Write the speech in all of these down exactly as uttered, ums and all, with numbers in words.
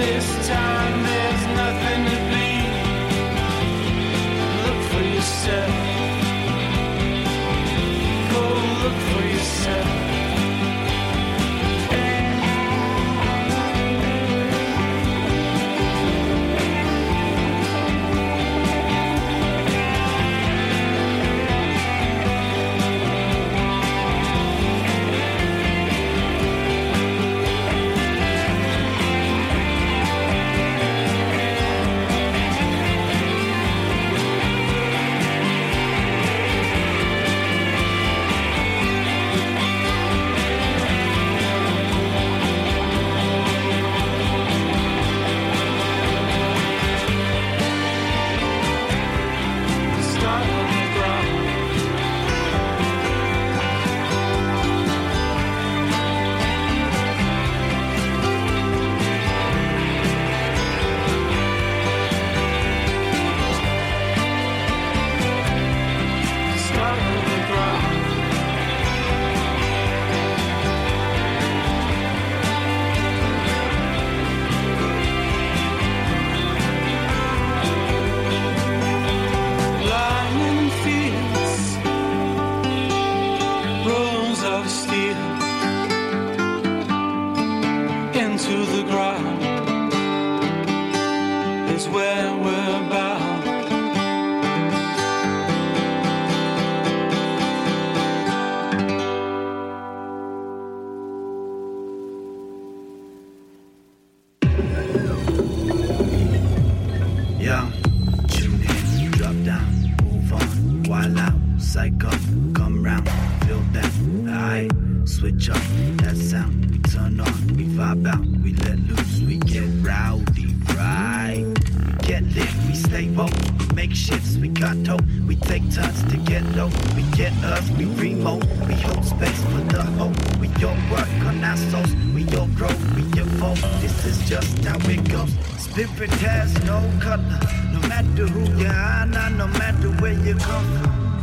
Spirit has no color, no matter who you are, not no matter where you come from.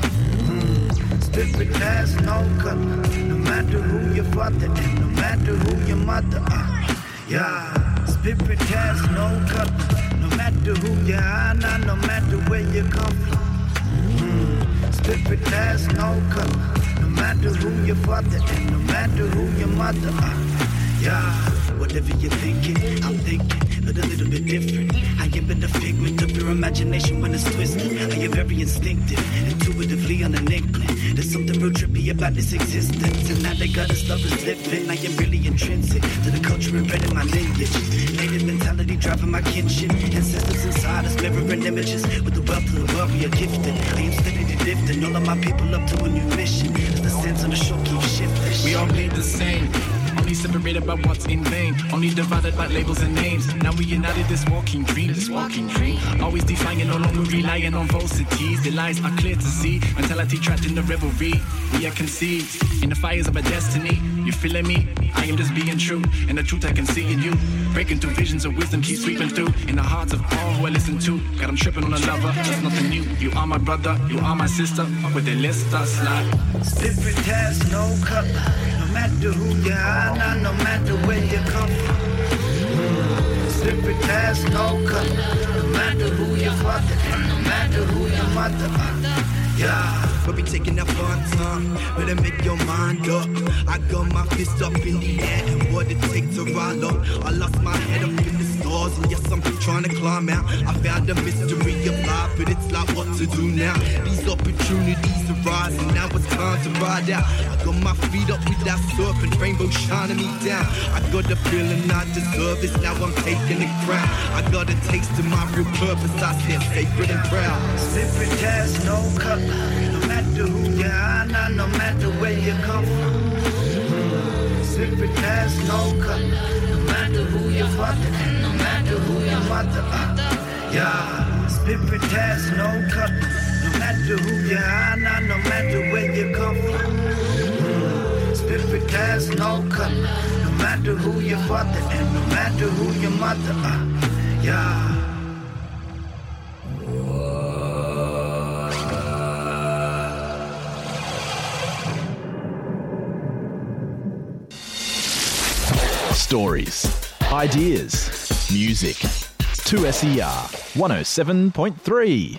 Mm. Spirit has no color, no matter who your father and no matter who your mother are. Yeah, spirit has no color, no matter who you are, not no matter where you come from. Mm. Spirit has no color, no matter who your father and no matter who your mother are. Yeah, whatever you're thinking, I'm thinking. But a little bit different. I am in the figment of your imagination when it's twisted. I am very instinctive, intuitively on an inkling. There's something real trippy about this existence, and now they got us love is living. I am really intrinsic to the culture embedded in my lineage. Native mentality driving my kinship. Ancestors inside us mirroring images. With the wealth of the world we are gifted. I am steadily lifting all of my people up to a new mission. As the sands on the shore keep shifting. We all bleed the same. Only separated by what's in vain. Only divided by labels and names. Now we united this walking dream. This walking dream. Always defying, no longer relying on falsities. The lies are clear to see. Mentality trapped in the revelry. We are conceived in the fires of a destiny. You feeling me? I am just being true. And the truth I can see in you. Breaking through visions of wisdom keep sweeping through. In the hearts of all who I listen to. God, I'm tripping on a lover. That's nothing new. You are my brother. You are my sister. With the list I slide. Spirit has no color. No matter who you are, not no matter where you come from. Mm. Spirit has no color, no matter who your father and no matter who your mother are. Yeah. But we taking that fun time, better make your mind up. I got my fist up in the air and what it takes to ride up. I lost my head up in the stars and yes, I'm trying to climb out. I found a mystery of life, but it's like what to do now. These opportunities arise and now it's time to ride out. I got my feet up with that serpent, rainbow shining me down. I got the feeling I deserve it, now I'm taking the crown. I got a taste of my real purpose, I stand sacred and proud. Spirit has no color. No matter who you are, not no matter where you come from. Mm. Spirit has no color, no matter who your father and no matter who your mother are. Yeah, spirit has no color, no matter who you are, not no matter where you come from. Mm. Spirit has no color, no matter who your father and no matter who your mother are. Yeah. Stories, ideas, Music. two S E R one oh seven point three.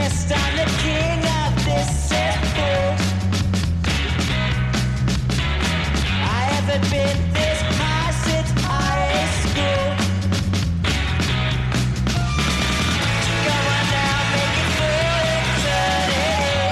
Yes, I'm the king of this simple. I haven't been this high since high school. Come on now, make it for eternity.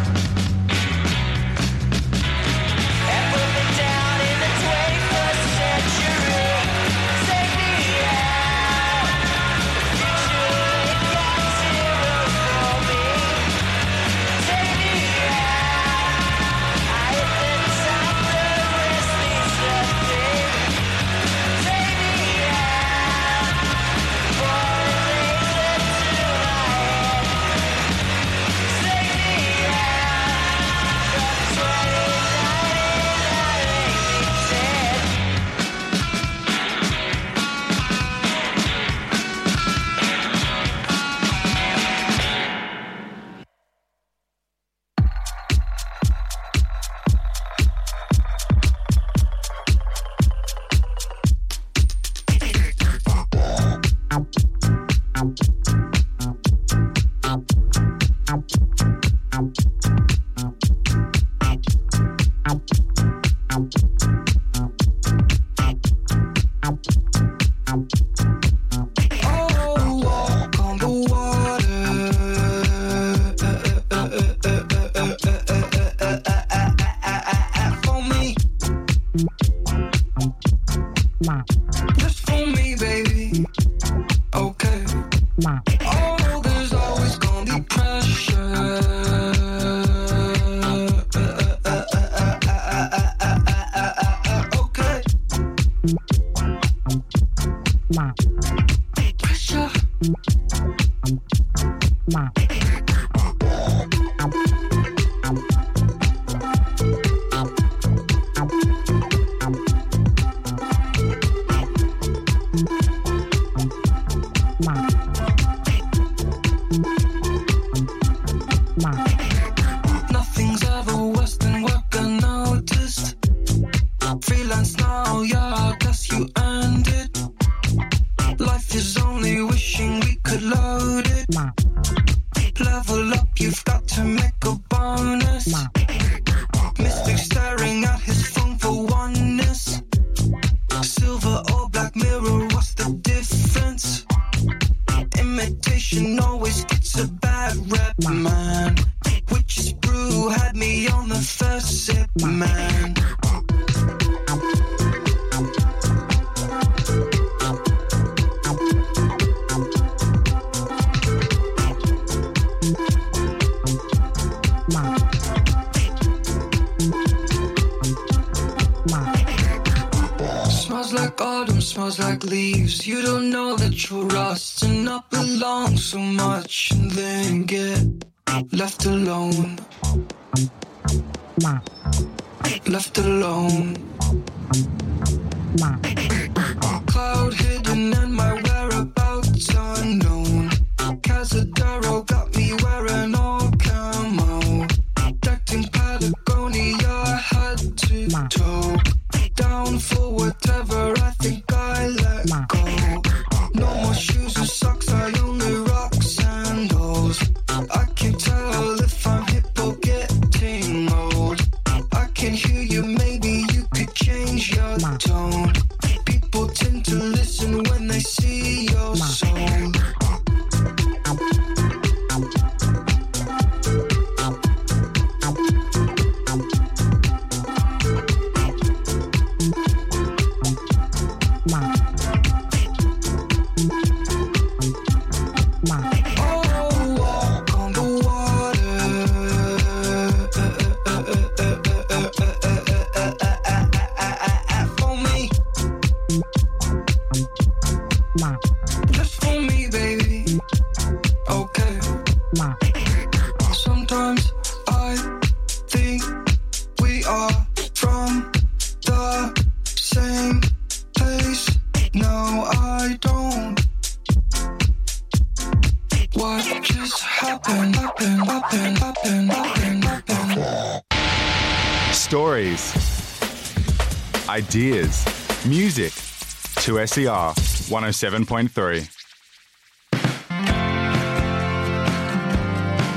And put me down in the twenty-first century. Take me out. You surely got zero for me. Take me out. I hit the top, the rest leaves nothing. Take me out. Falling laser to my head. Take me out. From twenty ninety-nine, make me dead. Oh, walk on the water. For me, just for me, baby. Okay. Oh, there's always gonna be pressure. Okay. Pressure. Nothing's ever worse than work unnoticed. Freelance now, yeah, I guess you earned it. Life is only wishing we could load it. Level up, you've got to make a bonus. Mystic staring at his phone for oneness. Silver or black mirror, what's the difference? Imitation always gets a bad rep, man. Witch's brew had me on the first sip, man. Smells like autumn, smells like leaves. You don't know that you're rust and not belong so much, and then get left alone. Left alone. Cloud hidden and my whereabouts unknown. Casadero got me wearing all camo. Decked in Patagonia, I had to tow. Down for whatever, I think I let go. No more shoes or socks, I only rock sandals. I can tell if I'm hip or getting old. I can hear you, maybe you could change your tone. People tend to listen when they see your soul. Oh, walk on the water. For me, just for me, baby. Okay. Sometimes I think we are from the same place. No, I don't. What just happened? Happened? Happened? Happened? Happened? Happened? Stories, ideas, music. two S E R one oh seven point three.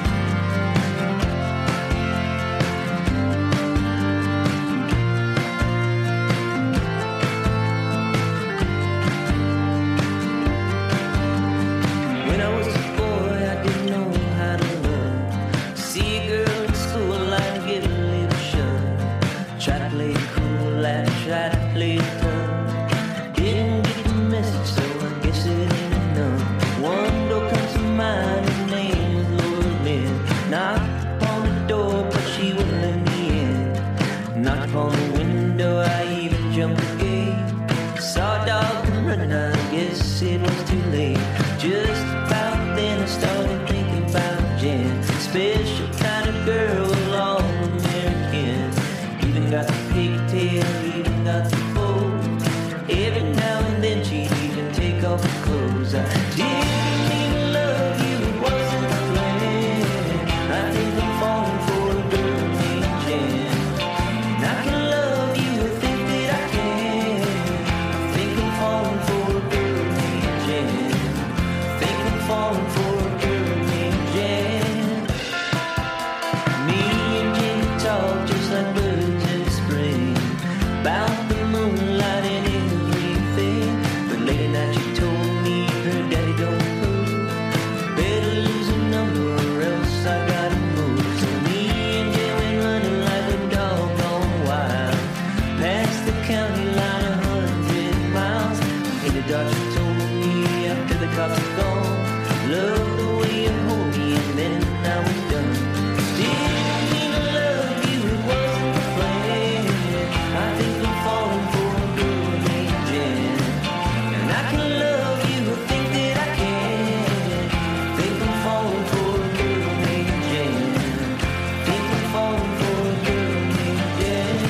real tough. Didn't get the message, so I guess it ain't enough. One door comes to mind, her name was Laura Lynn. Knocked on the door, but she wouldn't let me in. Knocked on the window, I even jumped the gate. Saw a dog come running, I guess it was too late. Just about then I started thinking about Jen. Special kind of girl, all American. Even got the pigtail, even got the bow. Every now and then she'd even take off her clothes. I didn't even love you, it wasn't a plan. I think I'm falling for a girl named Jen. And I can love you, I think that I can. I think I'm falling for a girl named Jen. I think I'm falling for a girl named Jen. Me and Jen talk just like birds in the spring, about the moonlight and everything. But late at night she told me her daddy don't approve. Better lose a number or else I gotta move. So me and Jen went running like a dog gone wild, past the county line a hundred miles. In the dark she told me after the cops were gone, love the way you hold me, and then I was done. Didn't mean to love you, it wasn't the plan. I think I'm falling for a girl named Jen. And I can love you, I think that I can. I think I'm falling for a girl named Jen. I think I'm falling for a girl named Jen.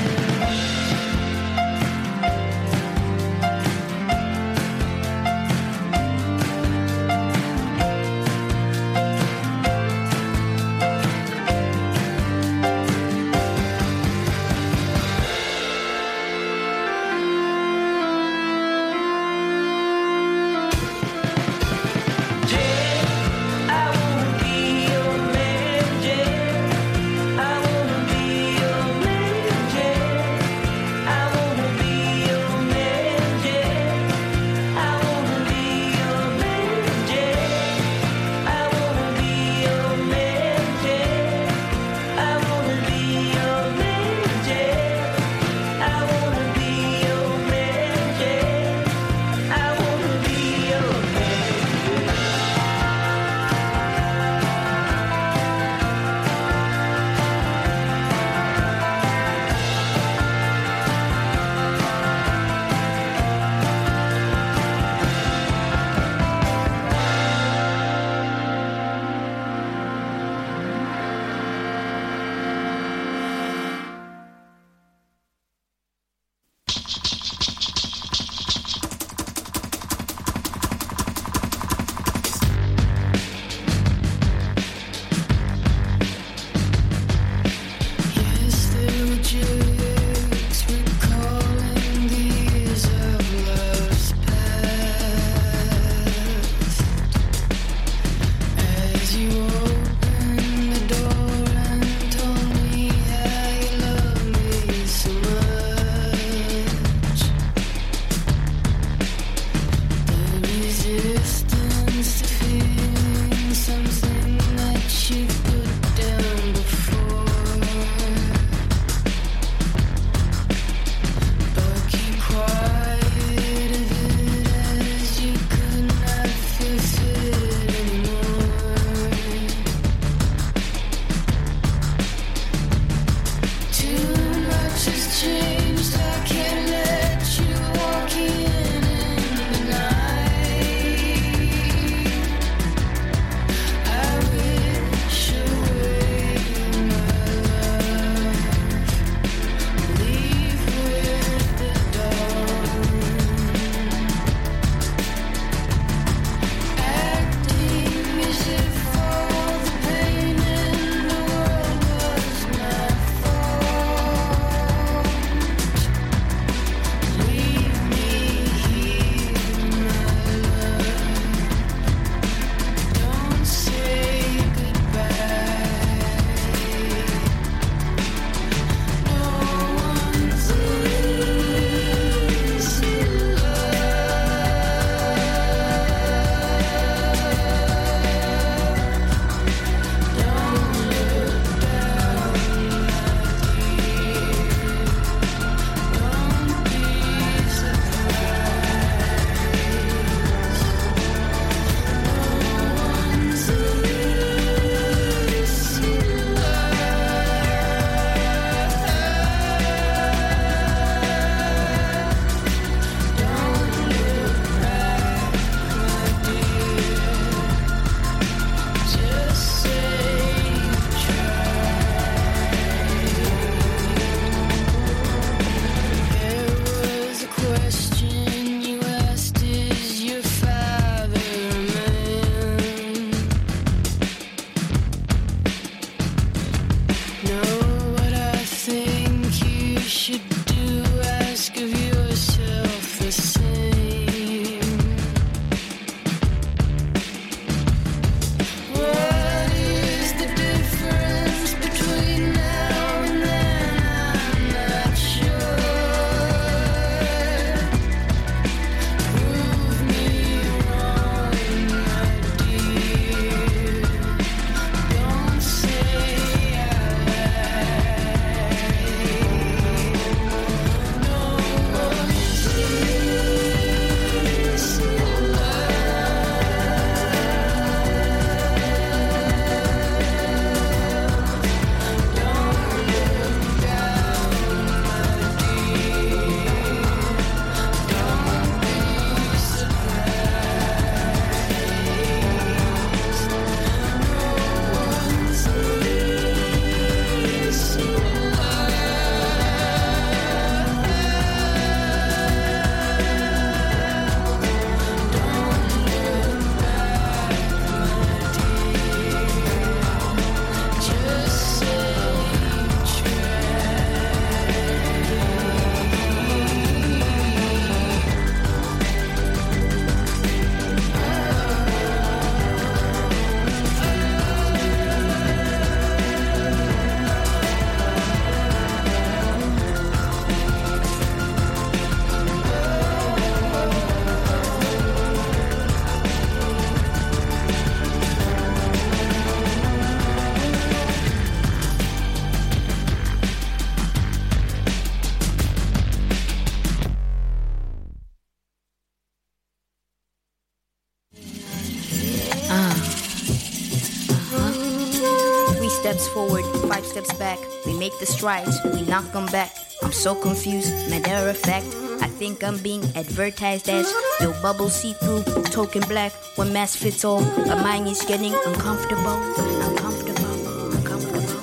steps forward, five steps back. We make the strides, we knock them back. I'm so confused, matter of fact. I think I'm being advertised as your bubble see-through, token black. One mask fits all, but mine is getting uncomfortable, uncomfortable, uncomfortable,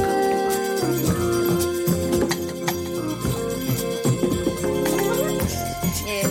uncomfortable. Yeah.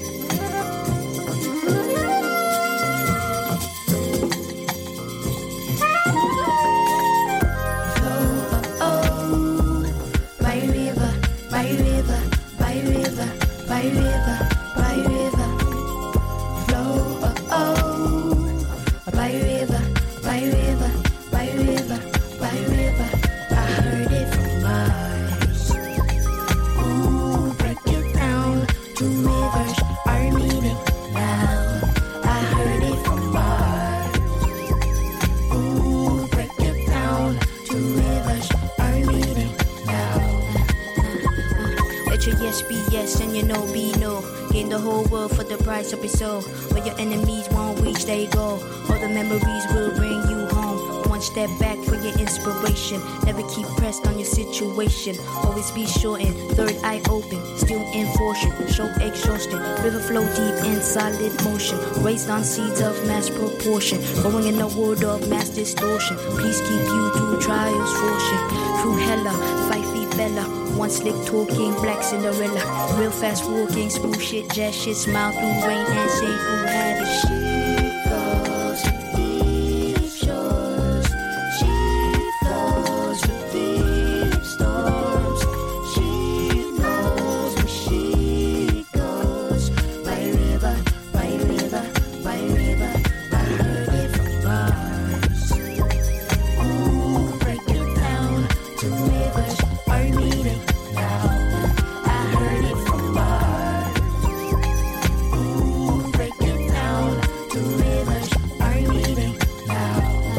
By river, by river, by river, by river, flow, oh, oh. By river, by river, by river, by river, I heard it from Mars. Ooh, break it down, two rivers are meeting now. I heard it from Mars. Ooh, break it down, two rivers are meeting now. Let your yes be yes and your no be no. Gain the whole world for the price of your soul. Where your enemies won't reach, they go. All the memories will bring you home. One step back for your inspiration. Never keep pressed on your situation. Always be sure and third eye open. Still in fortune, show exhaustion. River flow deep in solid motion. Raised on seeds of mass proportion. Going in a world of mass distortion. Please keep you through trials, fortune. Through hella, five feet Bella. One slick talking, black Cinderella. Real fast walking, smooth shit, jazz shit. Smile through rain and say who had it. She goes to deep shores. She flows with deep storms. She knows where she goes. By river, by river, by river. I heard it from Mars. Ooh, break it down. Two rivers are meeting now. I heard it from Mars. Ooh, break it down. Two rivers are meeting now.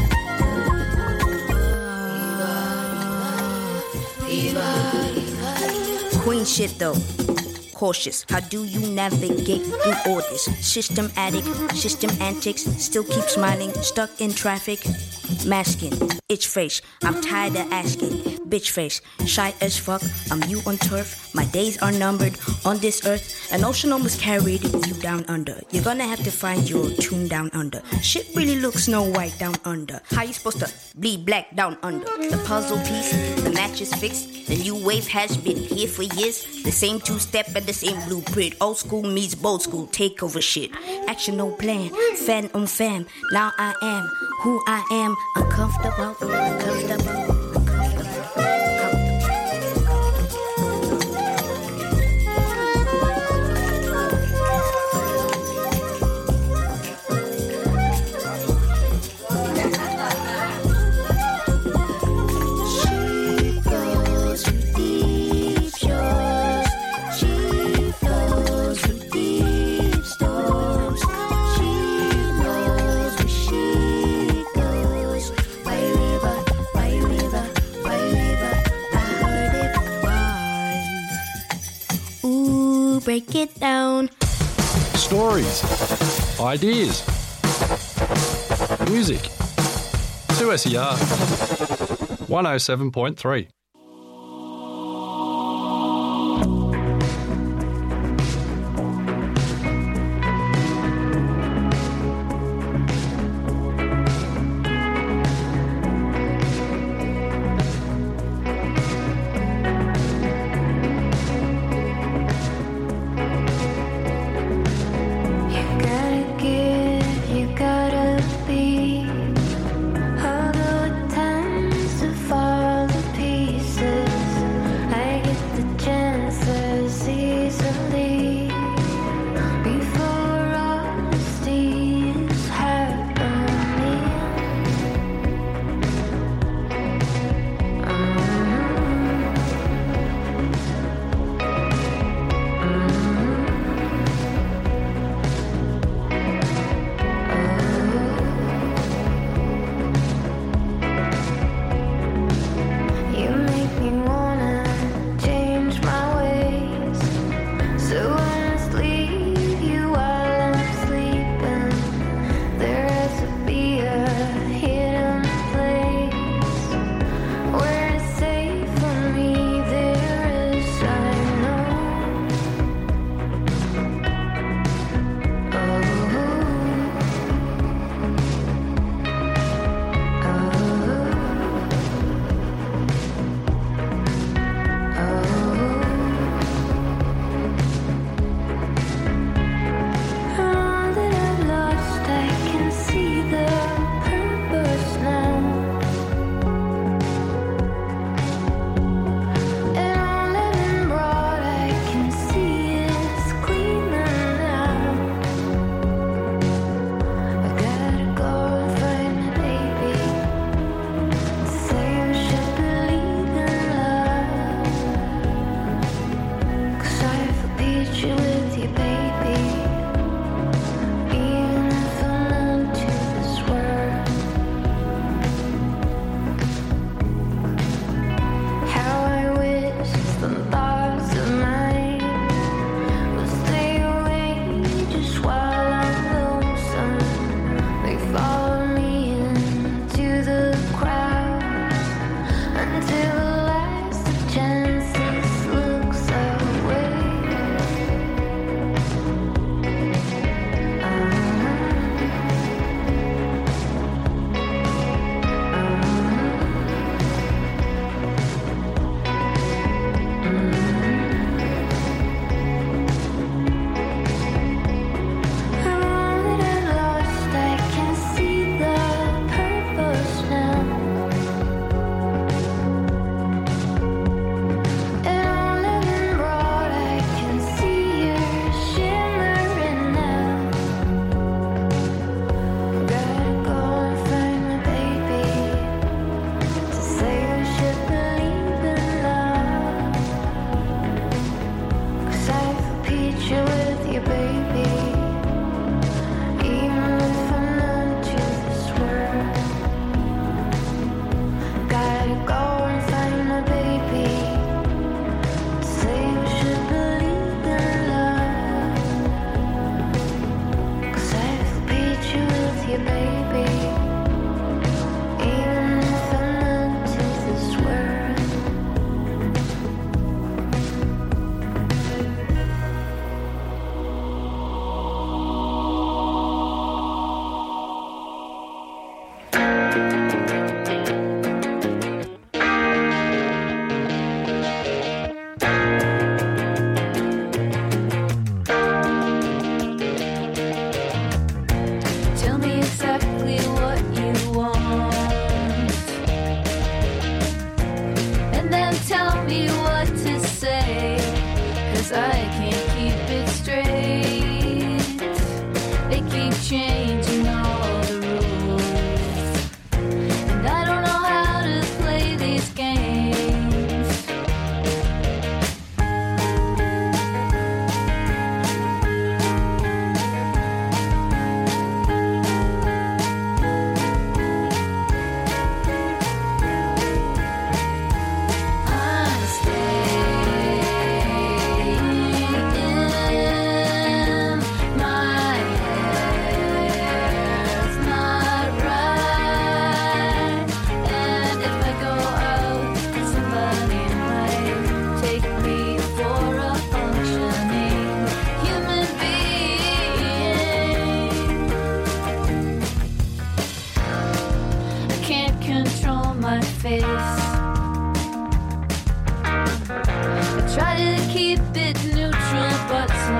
Viva, viva, viva. Queen shit though. Cautious. How do you navigate through all this? System addict, system antics. Still keep smiling, stuck in traffic. Masking, itch face. I'm tired of asking. Bitch face, shy as fuck. I'm you on turf. My days are numbered on this earth. An ocean almost carried you down under. You're gonna have to find your tune down under. Shit really looks Snow White down under. How you supposed to bleed black down under? The puzzle piece, the match is fixed. The new wave has been here for years. The same two-step and the same blueprint. Old school meets bold school, take over shit. Action no plan, fan on fam. Now I am who I am. Uncomfortable, uncomfortable. Break it down. Stories, ideas, music. two S E R one oh seven point three. Although it tends to fall to pieces.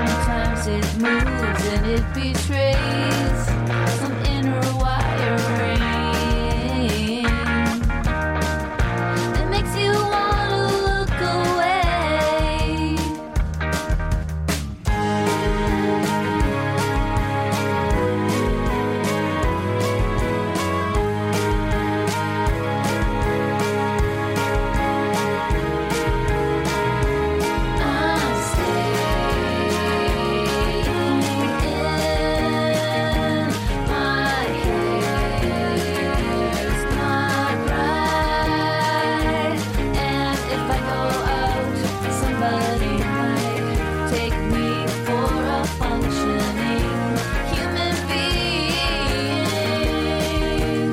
Sometimes it moves and it betrays some inner wiring that makes you wanna look away. I'm staying in my hair's not right, and if I go out, somebody might take me for a functioning human being.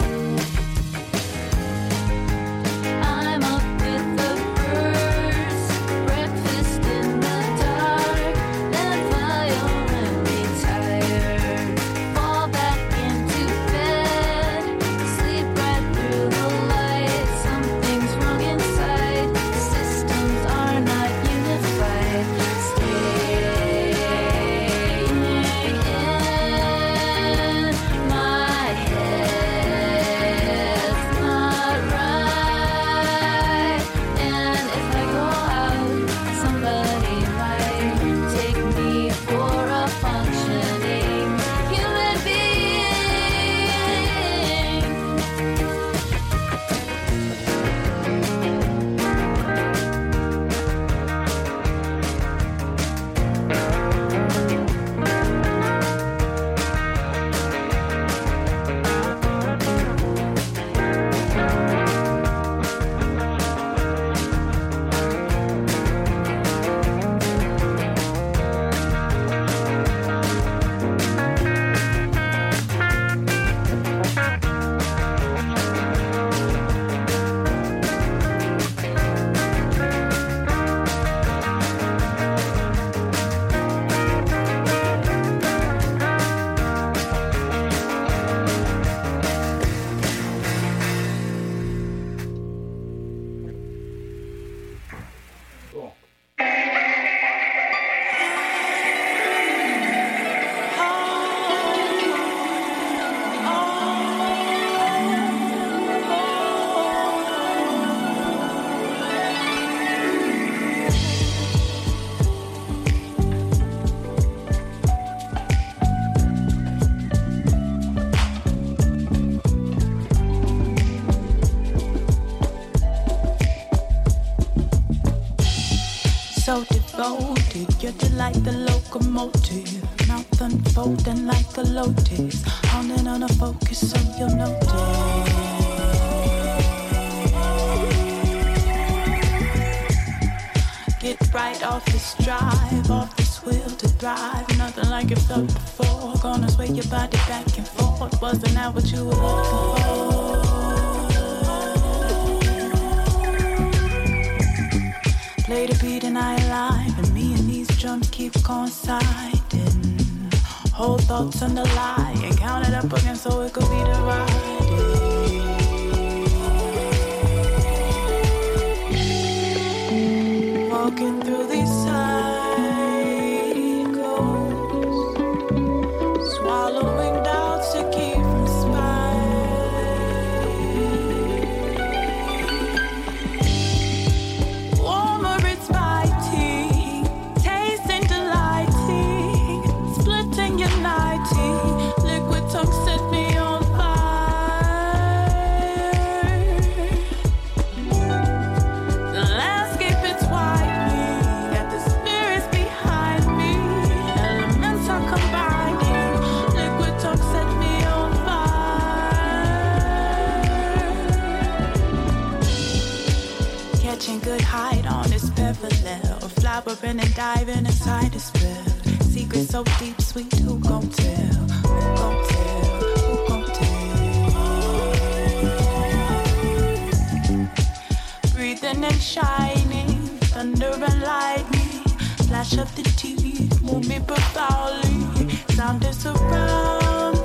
I'm up with the birds, breakfast in the dark, then violently tired. Fall back into bed, sleep right through the light. Something's wrong inside, systems are not unified. Staying in my head's not right, and if I go out, somebody might take me for a functioning human being. So devoted, you're the like the locomotive, mouth unfolding like a lotus, hounding on a focus so you'll notice. Get right off this drive, off this wheel to drive. Nothing like it felt before. Gonna sway your body back and forth. Wasn't that what you were looking for? Play the beat and I alive, and me and these drums keep coinciding. Hold thoughts on the lie and count it up again so it could be divided. Walking through these cycles, swallowing doubts to keep from spiraling. Warmer it's biting, tasting delighting, splitting uniting. Liquid tongue set me on fire. The landscape it's widening, got the spirits behind me. Elements are combining, liquid tongue set me on fire. Catching good height on this parallel, flowering and diving inside the spell. Secrets so deep, sweet, who gon' tell? Who gon' tell? Who gon' tell? Breathing and shining, thunder and lightning, flash of the teeth, move me profoundly. Sound is surrounded.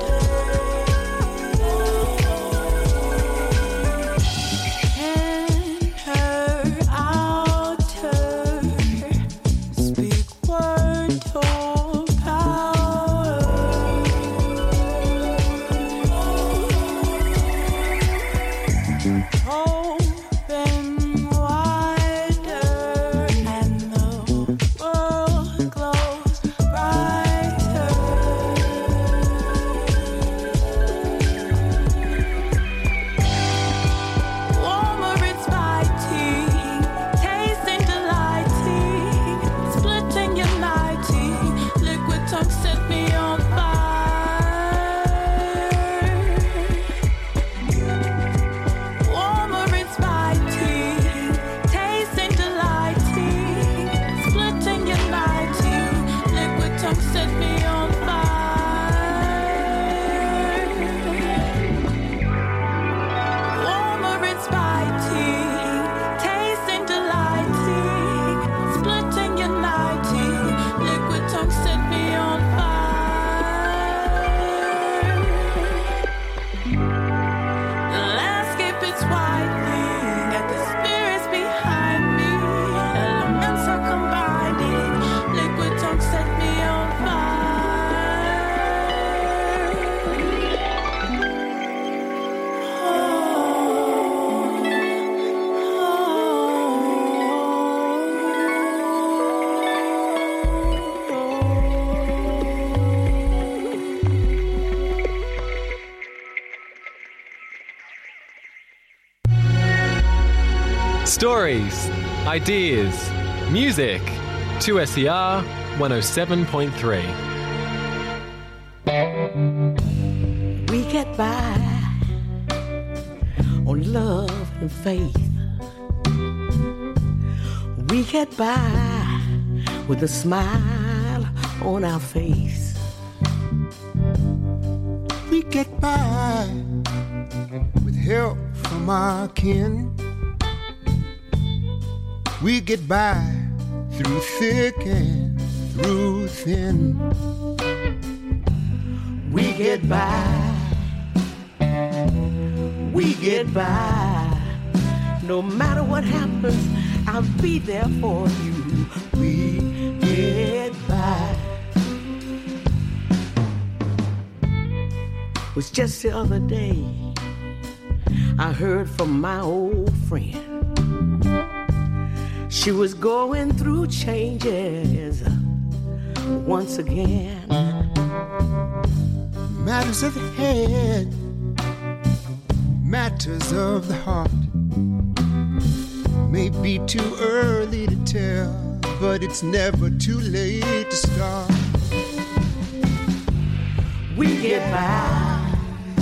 In her outer, speak word to Stories, ideas, music. two S E R one oh seven point three. We get by on love and faith. We get by with a smile on our face. We get by with help from our kin. We get by through thick and through thin. We get by, we get by. No matter what happens, I'll be there for you. We get by. It was just the other day I heard from my old friend. She was going through changes once again. Matters of the head, matters of the heart. May be too early to tell, but it's never too late to start. We get by,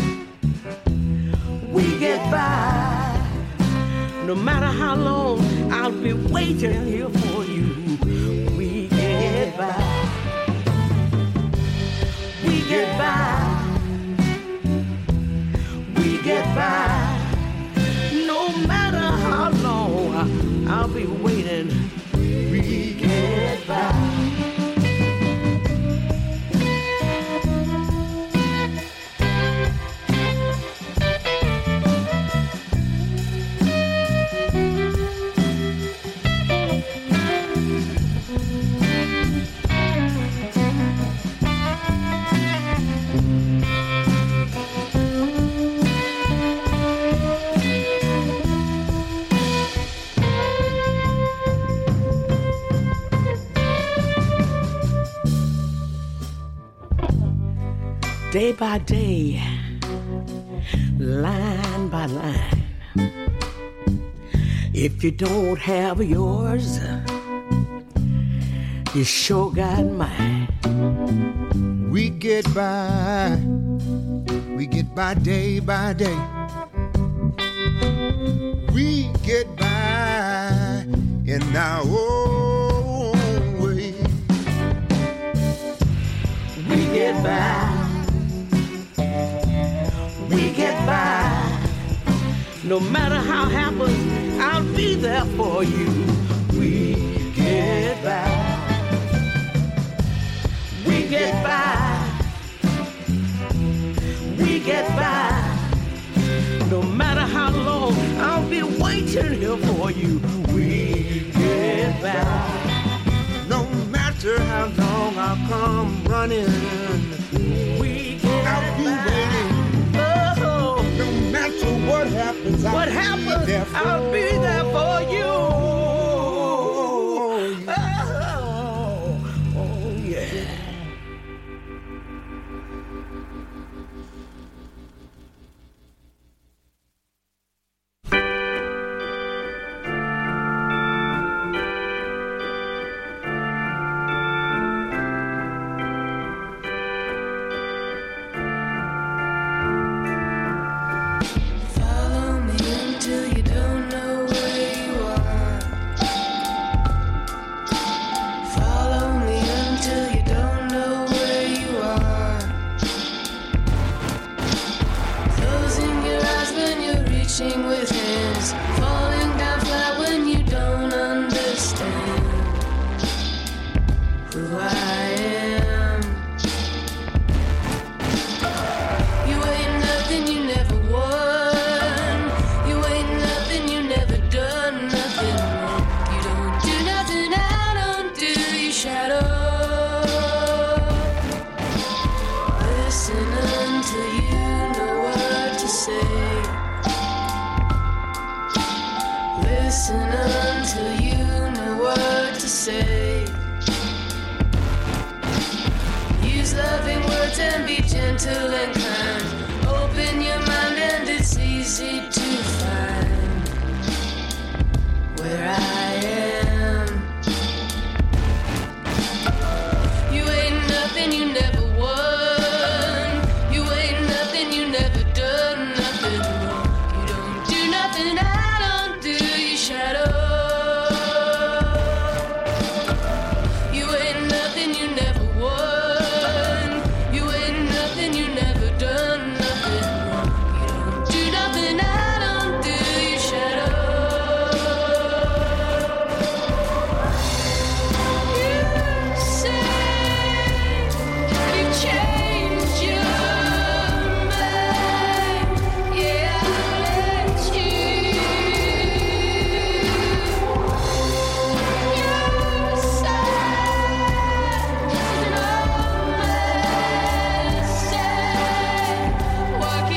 we get by. No matter how long, I'll be waiting here for you. We get by, we get by, we get by. No matter how long, I'll be waiting. We get by. Day by day, line by line. If you don't have yours, you sure got mine. We get by, we get by day by day. We get by in our own way. We get by. We get by. No matter how it happens, I'll be there for you. We get by. We get by. We get by. No matter how long, I'll be waiting here for you. We get by. No matter how long I'll come running, we get I'll be by. waiting. No matter what happens, what I'll happens, be there for I'll be there for you. Oh, yeah. Oh, oh yeah. With hands falling down flat when you don't understand who I am. You ain't nothing you never won. You ain't nothing you never done. Nothing wrong. You don't do nothing I don't do. You shadow. Listen until you know what to say. Listen until you know what to say. Use loving words and be gentle and kind. Open your mind and it's easy to find where I am. You ain't nothing you never won. You ain't nothing you never done. Nothing wrong. You don't do nothing I don't do. You shadow. You ain't nothing you never won. You ain't nothing you never done. Nothing wrong. You don't do nothing I don't do. You shadow. You say you change your mind. Yeah, I'll let you. You say an old man say walk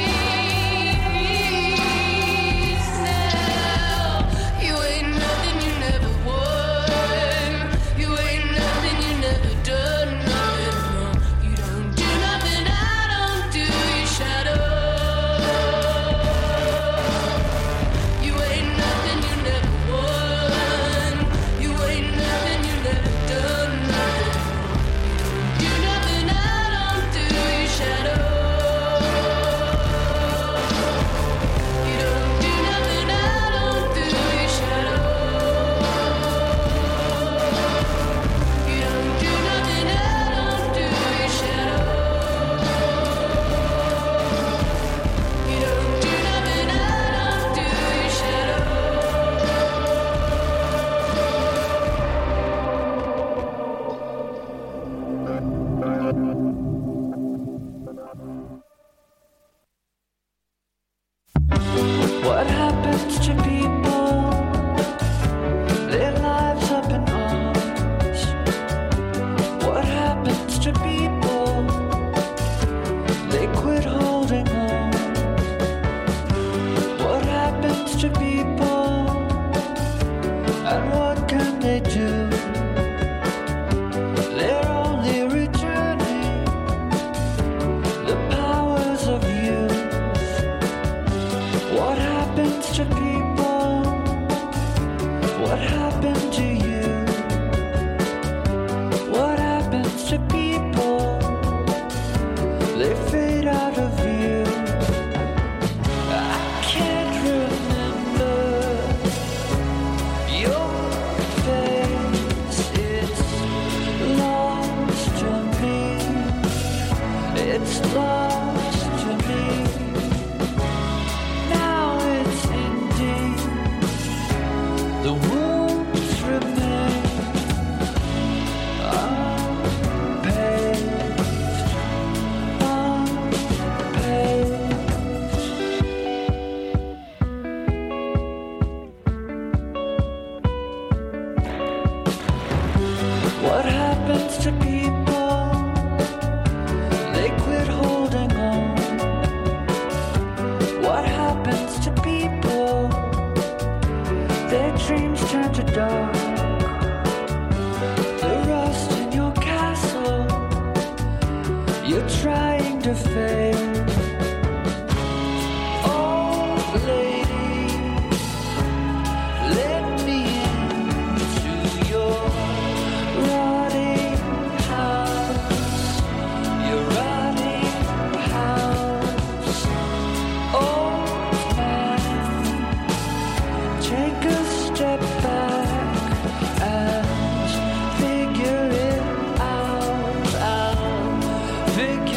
east now. You ain't nothing you never won. You ain't nothing you never done. Nothing wrong. You don't do nothing I don't do. You shadow. You ain't nothing you never won. You ain't nothing you never done. Nothing wrong. You don't do nothing I don't do. You shadow. You don't do nothing I don't do. You shadow. You don't do nothing I don't do. You shadow. You don't do nothing I don't do. You shadow. What happens to people? Their lives up in arms. What happens to people? They quit holding on. What happens to people? And what can they do? They're only returning the powers of youth. What happens to people? What happened to you? What happens to people? They fade out of view. I can't remember your face. It's lost to me. It's lost to me. Now it's ending. The wounds remain unpaved, unpaved. What happens to people? They quit holding on. What happens to people? Their dreams turn to dark. The rust in your castle, you're trying to fade. Oh, lady, let me into your rotting house. Your rotting house. Old man, take a step back and figure it out. I'll figure